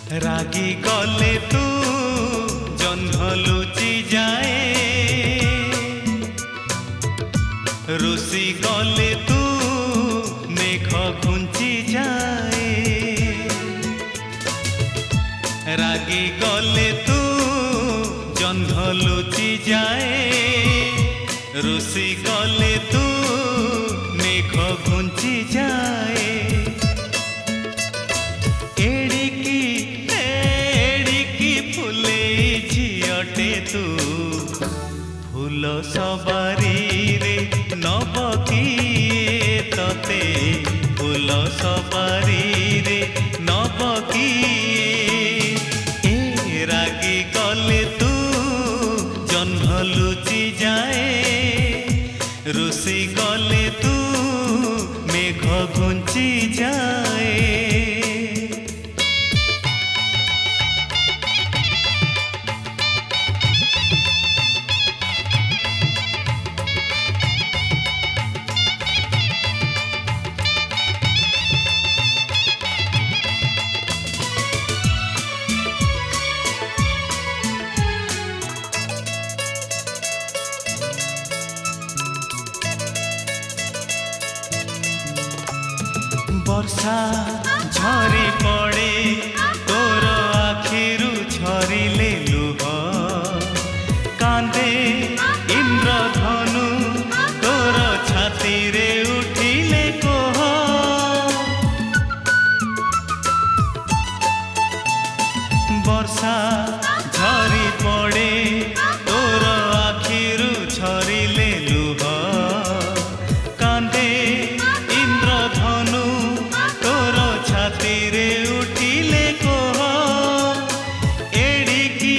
रागी गले तू जह्न लुचि जाए, रुषि गले तू मेघ घुंची जाए। रागी गले तू जह्न लुचि जाए, रुषि गले तू मेघ घुंची जाए। तू फूल सवारी रे नब किए तते, फूल सवारी रे नब किए। ए रागी गले तू जह्न लुचि जाए, रुषि गले तू मेघ घुंची जाए। वर्षा झरी पड़े तोर आखिरु झरिले लुह, कांदे इंद्रधनु तोर छाती रे उठिले कोह। वर्षा झरी पड़े तोर आखिरु झरिले लुह, कांदे इंद्रधनु छातीरे उठिले कोह। एड़िकी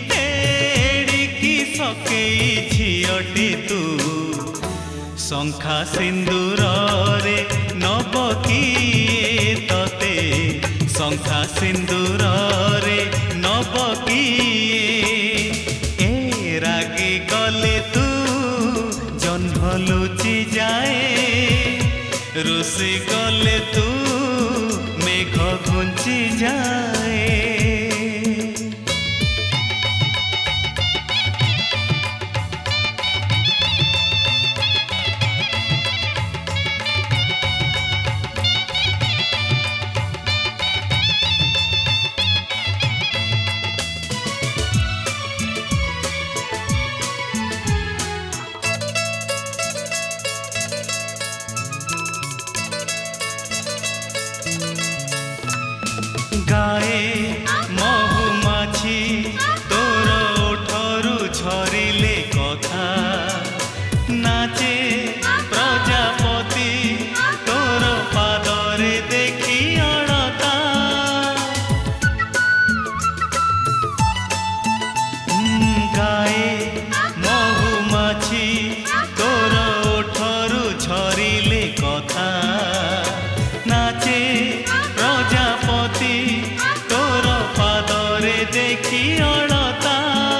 सकेई झियटी तू शंखा सिंदूर रे नब किए तते, शंखा सिंदूर रे नब किए। ए रागी गले तू जह्न लुचि जाए, रुषि गले तू मेघ घुंची जाए। गाए महुमाछी तोर ओठरू झरिले कथा, नाचे प्रजापति तोर पादरे देखी अड़ता। गाए महुमाछी तोर ओठरू झरिले कथा, नाचे प्रजापति तोर पादरे देखी अड़ता।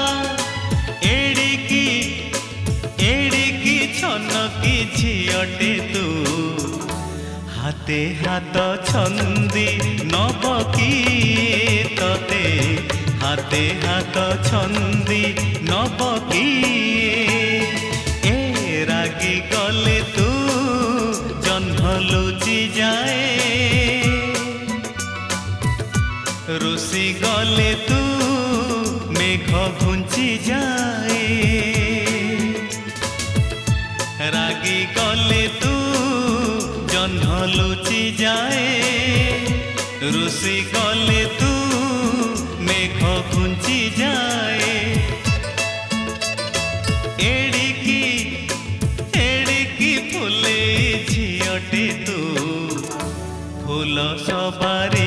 एड़िकी छनकी झियटे तू हाथे हाथ छंदी नब किए तते, हाथे हाथ छंदी नब किए। ए रागी गले तू जह्न लुचि जाए, रुषि गले तू मेघ घुंची जाए। रागी गले तू जह्न लुचि जाए, रुषि गले तू मेघ घुंची जाए। एड़िकी फूले झियटे तू फूल सवारी